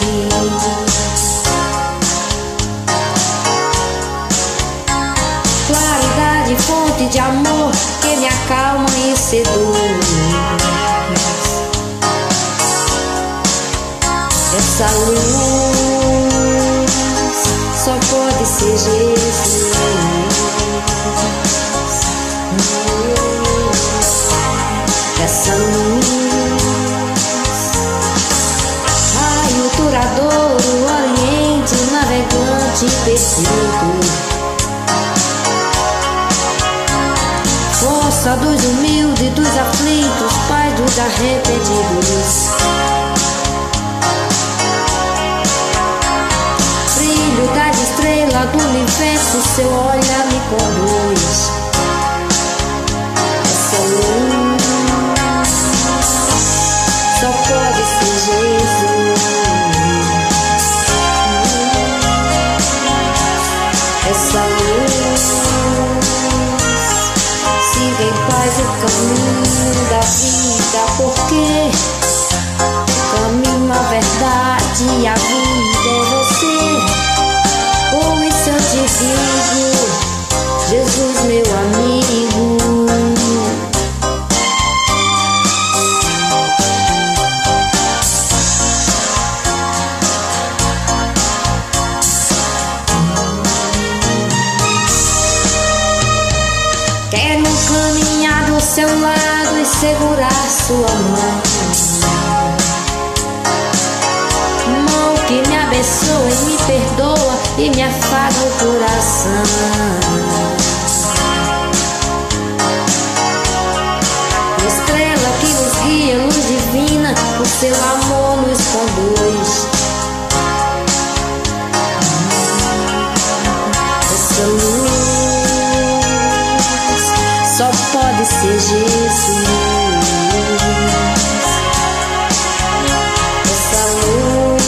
Claridade, fonte de amor que me acalma e seduz. Essa luz só pode ser Jesus. Essa luz, raio duradouro, oriente, navegante perfeito. Força dos humildes, dos aflitos, Pai dos arrependidos. Brilho das estrelas do universo, seu olhar me conduz. Essa luz só pode ser Jesus. Essa luz siga em paz o caminho da vida, porque o caminho, a verdade e a vida é você. Ou isso eu te digo, Jesus meu amigo. Quero caminhar do seu lado e segurar sua mão. Mão que me abençoa e me perdoa e me afaga o coração. Estrela que nos guia, luz divina, o seu amor nos conduz. Essa luz só pode ser Jesus. Essa luz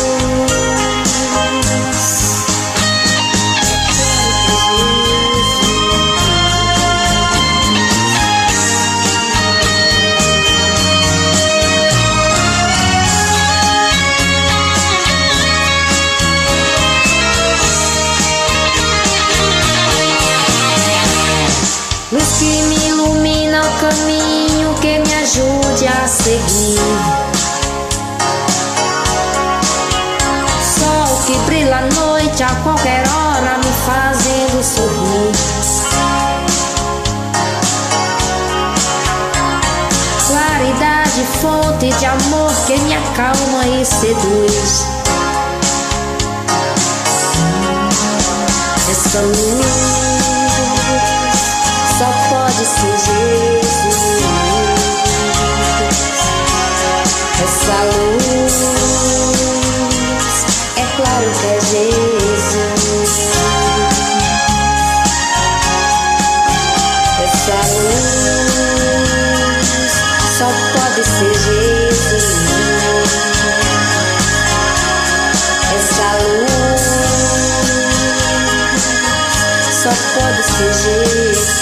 luz que me ilumina o caminho, que me ajude a seguir. Sol que brilha à noite, a qualquer hora, me fazendo sorrir. Claridade, fonte de amor que me acalma e seduz. Essa luz só pode ser Jesus. Essa luz, é claro que é Jesus. Essa luz só pode ser Jesus. Essa luz só pode ser Jesus.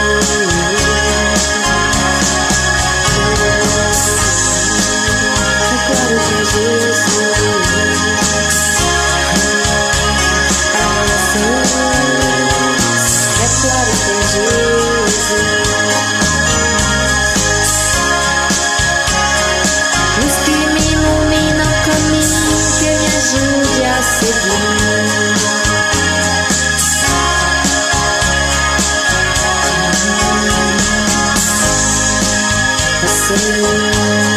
Luz que me ilumina o caminho, que me ajude a seguir. Senhor.